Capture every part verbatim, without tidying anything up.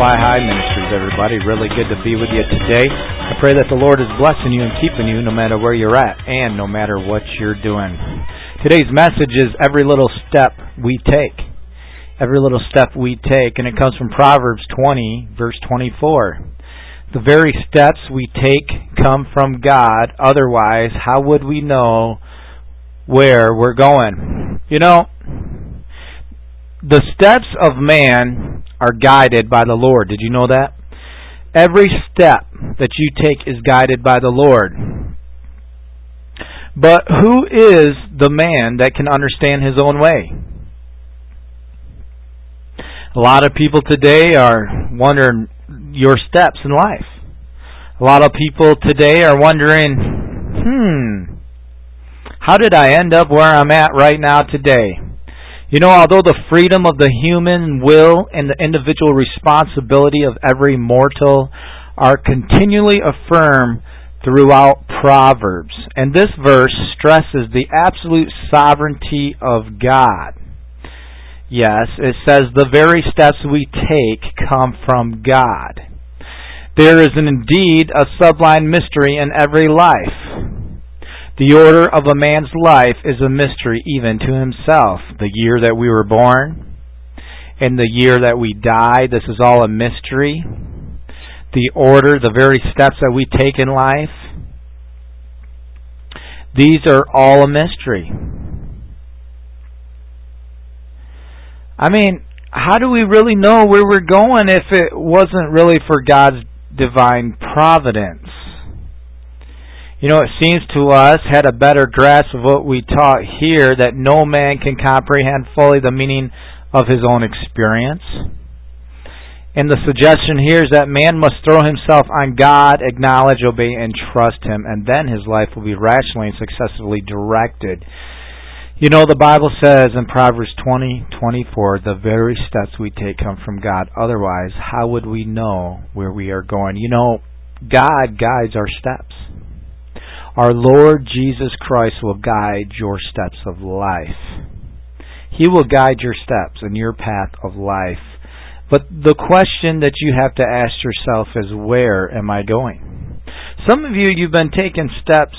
Fly High Ministries, everybody. Really good to be with you today. I pray that the Lord is blessing you and keeping you no matter where you're at and no matter what you're doing. Today's message is every little step we take. Every little step we take, and it comes from Proverbs twenty, verse twenty-four. The very steps we take come from God. Otherwise, how would we know where we're going? You know, the steps of man are guided by the Lord. Did you know that? Every step that you take is guided by the Lord. But who is the man that can understand his own way? A lot of people today are wondering your steps in life. A lot of people today are wondering, hmm, how did I end up where I'm at right now today? You know, although the freedom of the human will and the individual responsibility of every mortal are continually affirmed throughout Proverbs, and this verse stresses the absolute sovereignty of God. Yes, it says the very steps we take come from God. There is indeed a sublime mystery in every life. The order of a man's life is a mystery even to himself. The year that we were born and the year that we die, this is all a mystery. The order, the very steps that we take in life, these are all a mystery. I mean, how do we really know where we're going if it wasn't really for God's divine providence? You know, it seems to us, had a better grasp of what we taught here, that no man can comprehend fully the meaning of his own experience. And the suggestion here is that man must throw himself on God, acknowledge, obey, and trust Him, and then his life will be rationally and successfully directed. You know, the Bible says in Proverbs twenty twenty-four, the very steps we take come from God. Otherwise, how would we know where we are going? You know, God guides our steps. Our Lord Jesus Christ will guide your steps of life. He will guide your steps in your path of life. But the question that you have to ask yourself is, where am I going? Some of you, you've been taking steps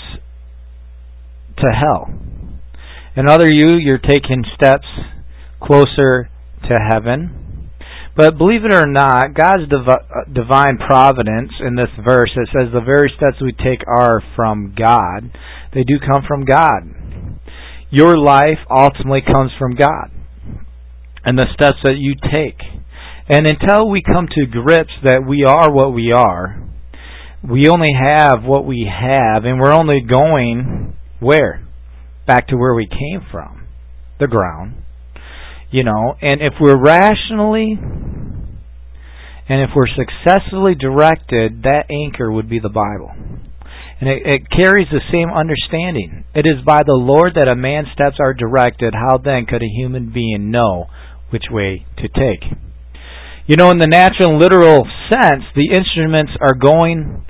to hell. And other you, you're taking steps closer to heaven. But believe it or not, God's div- divine providence in this verse, it says the very steps we take are from God. They do come from God. Your life ultimately comes from God and the steps that you take. And until we come to grips that we are what we are, we only have what we have, and we're only going where? Back to where we came from, the ground. You know, and if we're rationally and if we're successfully directed, that anchor would be the Bible. And it, it carries the same understanding. It is by the Lord that a man's steps are directed. How then could a human being know which way to take? You know, in the natural and literal sense, the instruments are going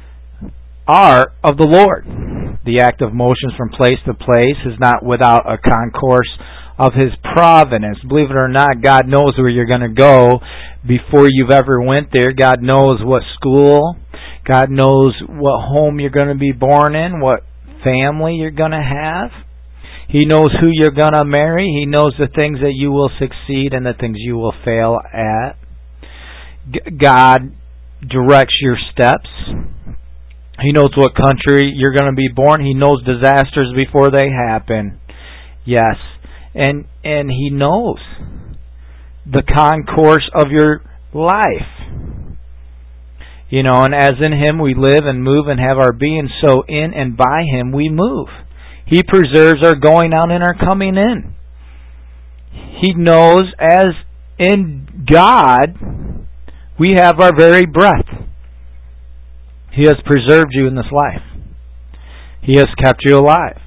are of the Lord. The act of motions from place to place is not without a concourse of His providence. Believe it or not, God knows where you're going to go before you've ever went there. God knows what school, God knows what home you're going to be born in, what family you're going to have. He knows who you're going to marry. He knows the things that you will succeed and the things you will fail at. G- God directs your steps. He knows what country you're going to be born. He knows disasters before they happen. Yes. And and He knows the concourse of your life. You know, and as in Him we live and move and have our being, so in and by Him we move. He preserves our going out and our coming in. He knows as in God we have our very breath. He has preserved you in this life. He has kept you alive.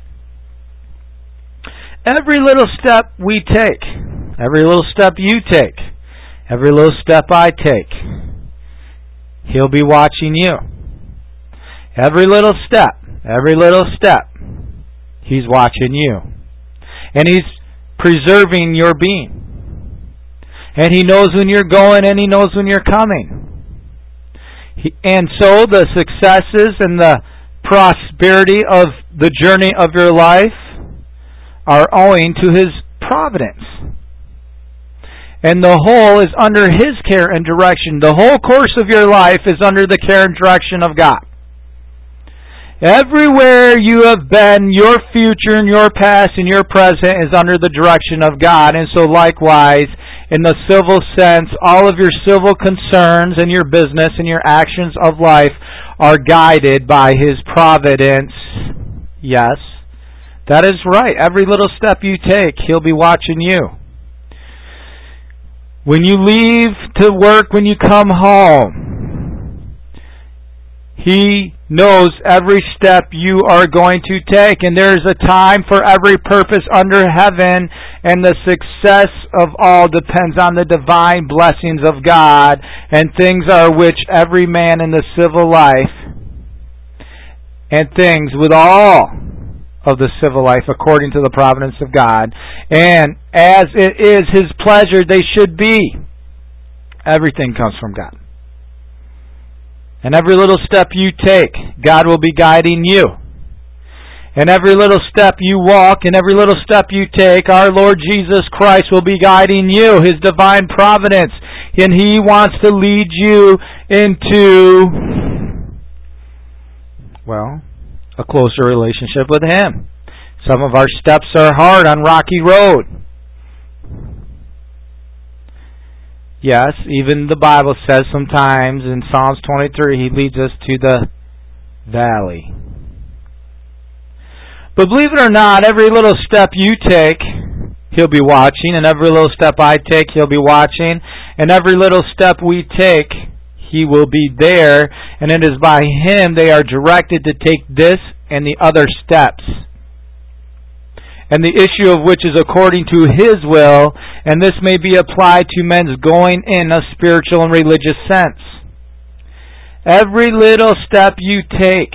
Every little step we take, every little step you take, every little step I take, He'll be watching you. Every little step, every little step, He's watching you. And He's preserving your being. And He knows when you're going and He knows when you're coming. He, and so the successes and the prosperity of the journey of your life are owing to His providence. And the whole is under His care and direction. The whole course of your life is under the care and direction of God. Everywhere you have been, your future and your past and your present is under the direction of God. And so likewise, in the civil sense, all of your civil concerns and your business and your actions of life are guided by His providence. Yes, that is right. Every little step you take, He'll be watching you. When you leave to work, when you come home, He knows every step you are going to take. And there is a time for every purpose under heaven. And the success of all depends on the divine blessings of God. And things are which every man in the civil life, and things with all of the civil life according to the providence of God. And as it is His pleasure, they should be. Everything comes from God. And every little step you take, God will be guiding you. And every little step you walk and every little step you take, our Lord Jesus Christ will be guiding you, His divine providence. And He wants to lead you into, well, a closer relationship with Him. Some of our steps are hard on rocky road. Yes, even the Bible says sometimes in Psalms twenty-three, He leads us to the valley. But believe it or not, every little step you take, He'll be watching. And every little step I take, He'll be watching. And every little step we take, He will be there. And it is by Him they are directed to take this and the other steps. And the issue of which is according to His will, and this may be applied to men's going in a spiritual and religious sense. Every little step you take,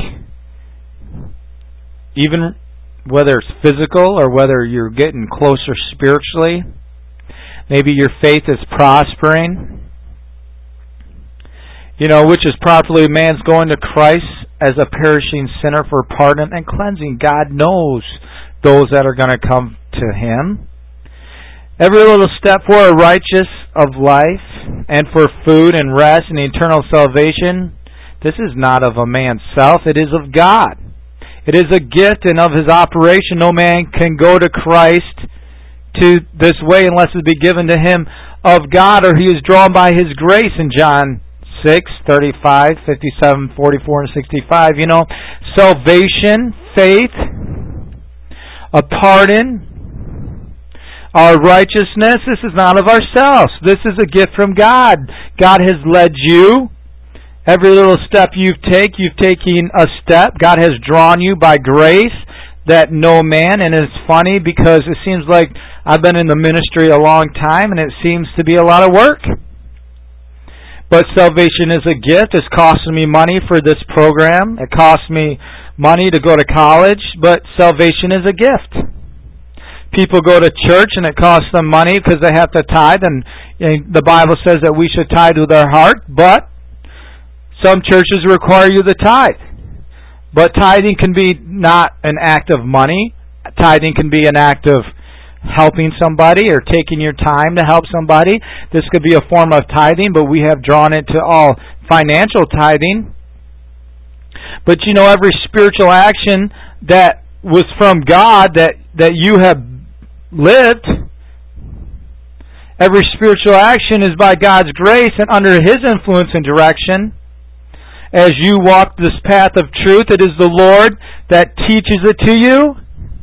even whether it's physical or whether you're getting closer spiritually, maybe your faith is prospering, you know, which is properly man's going to Christ as a perishing sinner for pardon and cleansing. God knows those that are going to come to Him. Every little step for a righteous of life and for food and rest and eternal salvation, this is not of a man's self, it is of God. It is a gift, and of His operation no man can go to Christ to this way unless it be given to him of God, or he is drawn by His grace in John six, thirty-five, fifty-seven, forty-four, and sixty-five. You know, salvation, faith, a pardon, our righteousness, this is not of ourselves. This is a gift from God. God has led you. Every little step you take, you've taken a step. God has drawn you by grace that no man, and it's funny because it seems like I've been in the ministry a long time and it seems to be a lot of work. But salvation is a gift. It's costing me money for this program. It costs me money to go to college, but salvation is a gift. People go to church and it costs them money because they have to tithe, and, and the Bible says that we should tithe with our heart, but some churches require you to tithe. But tithing can be not an act of money. Tithing can be an act of helping somebody or taking your time to help somebody. This could be a form of tithing, but we have drawn it to all financial tithing. But you know, every spiritual action that was from God that, that you have lived, every spiritual action is by God's grace and under His influence and direction. As you walk this path of truth, it is the Lord that teaches it to you.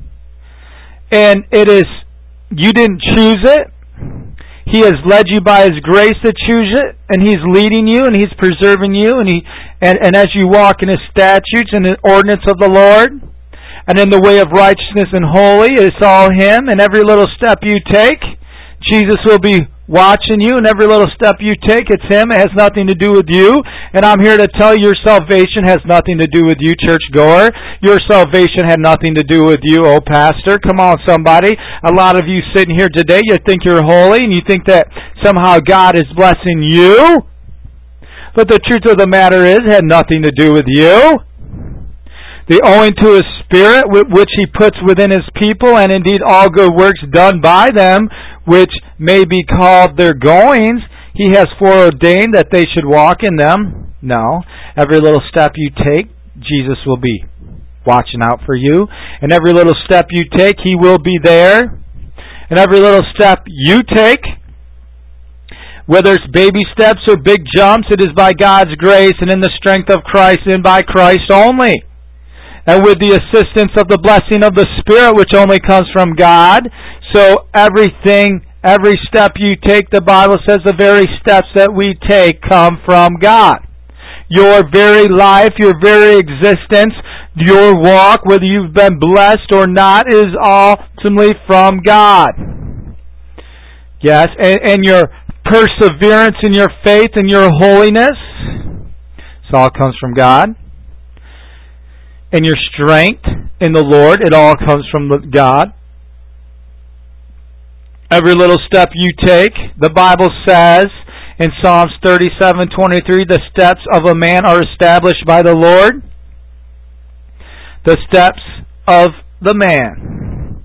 And it is, you didn't choose it. He has led you by His grace to choose it. And He's leading you and He's preserving you. And, he, and, and as you walk in His statutes and the ordinance of the Lord, and in the way of righteousness and holy, it's all Him. And every little step you take, Jesus will be watching you, and every little step you take, it's Him. It has nothing to do with you. And I'm here to tell you, your salvation has nothing to do with you, churchgoer. Your salvation had nothing to do with you, oh pastor. Come on, somebody. A lot of you sitting here today, you think you're holy, and you think that somehow God is blessing you. But the truth of the matter is, it had nothing to do with you. They owing to His Spirit, which He puts within His people, and indeed all good works done by them, which may be called their goings, He has foreordained that they should walk in them. No. Every little step you take, Jesus will be watching out for you. And every little step you take, He will be there. And every little step you take, whether it's baby steps or big jumps, it is by God's grace and in the strength of Christ and by Christ only. And with the assistance of the blessing of the Spirit, which only comes from God. So everything, every step you take, the Bible says the very steps that we take come from God. Your very life, your very existence, your walk, whether you've been blessed or not, is ultimately from God. Yes, and, and your perseverance in your faith and your holiness, this all comes from God. And your strength in the Lord, it all comes from God. Every little step you take, the Bible says in Psalms thirty-seven twenty-three, the steps of a man are established by the Lord. The steps of the man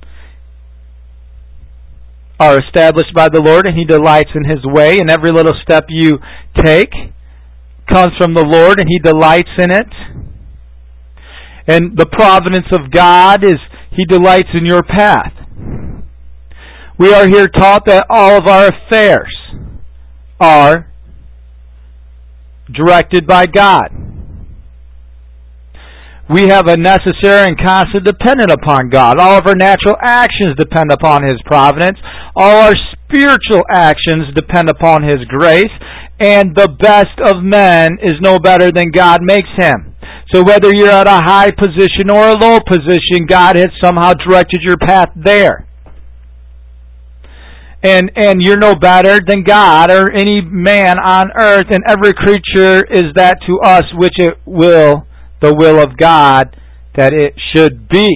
are established by the Lord, and He delights in His way. And every little step you take comes from the Lord, and He delights in it. And the providence of God is He delights in your path. We are here taught that all of our affairs are directed by God. We have a necessary and constant dependent upon God. All of our natural actions depend upon His providence. All our spiritual actions depend upon His grace. And the best of men is no better than God makes him. So whether you're at a high position or a low position, God has somehow directed your path there. And and you're no better than God or any man on earth, and every creature is that to us which it will, the will of God, that it should be.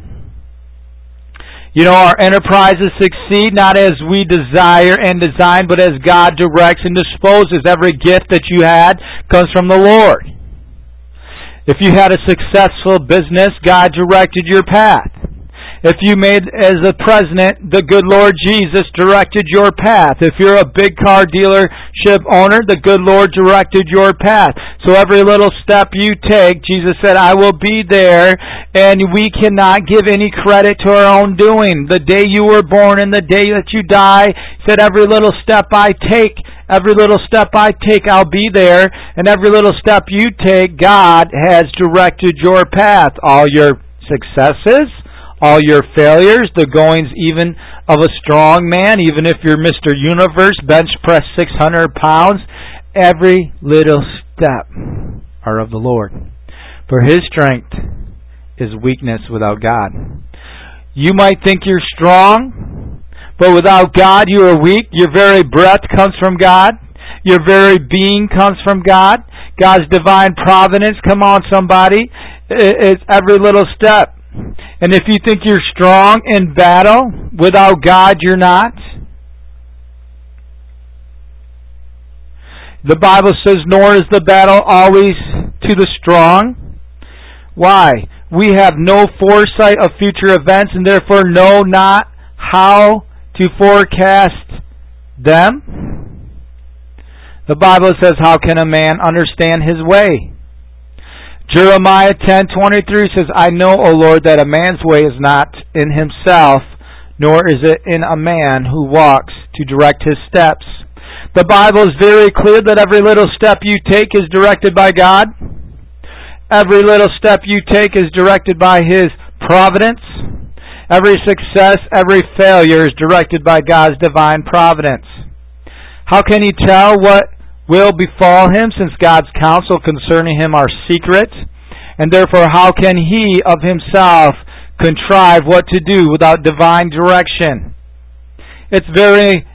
You know, our enterprises succeed not as we desire and design, but as God directs and disposes. Every gift that you had comes from the Lord. If you had a successful business, God directed your path. If you made as a president, the good Lord Jesus directed your path. If you're a big car dealership owner, the good Lord directed your path. So every little step you take, Jesus said, I will be there, and we cannot give any credit to our own doing. The day you were born and the day that you die, He said, every little step I take, every little step I take, I'll be there, and every little step you take, God has directed your path. All your successes, all your failures, the goings even of a strong man, even if you're Mister Universe, bench press six hundred pounds, every little step are of the Lord. For His strength is weakness without God. You might think you're strong, but without God you are weak. Your very breath comes from God. Your very being comes from God. God's divine providence, come on somebody, it's every little step. And if you think you're strong in battle, without God you're not. The Bible says, nor is the battle always to the strong. Why? We have no foresight of future events and therefore know not how to forecast them. The Bible says, how can a man understand his way? Jeremiah ten twenty-three says, I know, O Lord, that a man's way is not in himself, nor is it in a man who walks to direct his steps. The Bible is very clear that every little step you take is directed by God. Every little step you take is directed by His providence. Every success, every failure is directed by God's divine providence. How can he tell what will befall him, since God's counsel concerning him are secret? And therefore how can he of himself contrive what to do without divine direction? It's very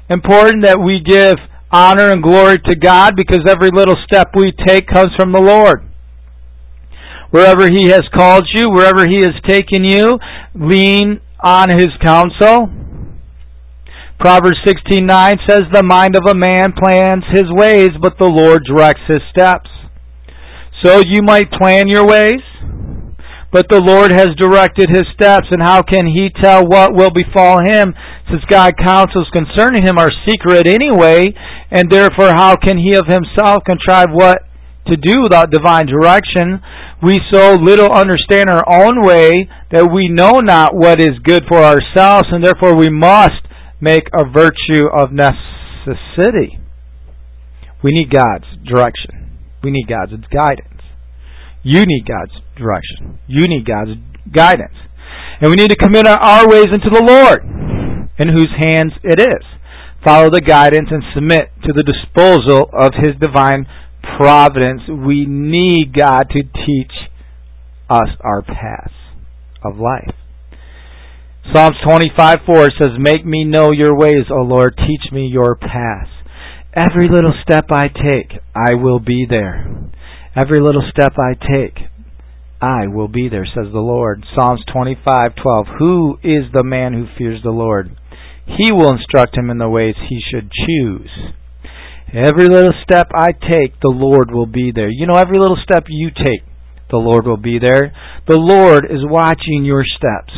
important that we give honor and glory to God, because every little step we take comes from the Lord. Wherever He has called you, wherever He has taken you, lean on His counsel. Proverbs sixteen nine says, "The mind of a man plans his ways, but the Lord directs his steps." So you might plan your ways, but the Lord has directed His steps, and how can He tell what will befall him, since God's counsels concerning him are secret anyway, and therefore how can he of himself contrive what to do without divine direction? We so little understand our own way that we know not what is good for ourselves, and therefore we must make a virtue of necessity. We need God's direction. We need God's guidance. You need God's direction. You need God's guidance. And we need to commit our ways into the Lord, in whose hands it is. Follow the guidance and submit to the disposal of His divine providence. We need God to teach us our paths of life. Psalms twenty-five four says, "Make me know your ways, O Lord, teach me your paths." Every little step I take, I will be there. Every little step I take, I will be there, says the Lord. Psalms twenty-five twelve, "Who is the man who fears the Lord? He will instruct him in the ways he should choose." Every little step I take, the Lord will be there. You know, every little step you take, the Lord will be there. The Lord is watching your steps.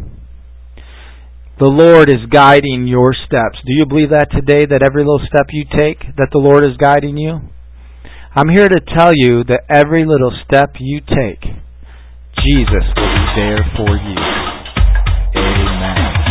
The Lord is guiding your steps. Do you believe that today, that every little step you take, that the Lord is guiding you? I'm here to tell you that every little step you take, Jesus will be there for you. Amen.